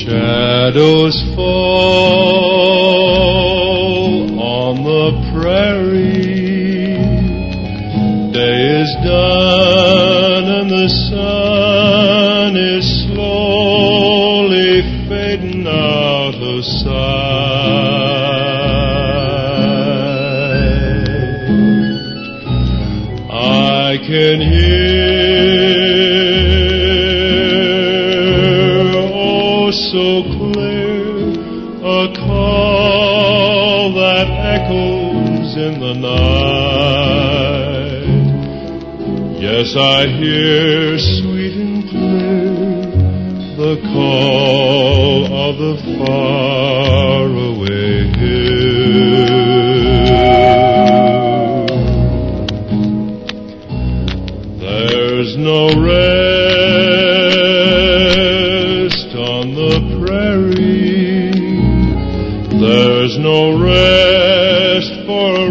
Shadows fall on the prairie. Day is done and the sun is slowly fading out of sight. I can hear, oh so clear, a call that echoes in the night. Yes, I hear sweet and clear the call of the faraway hill. There's no rest on the prairie. There's no rest for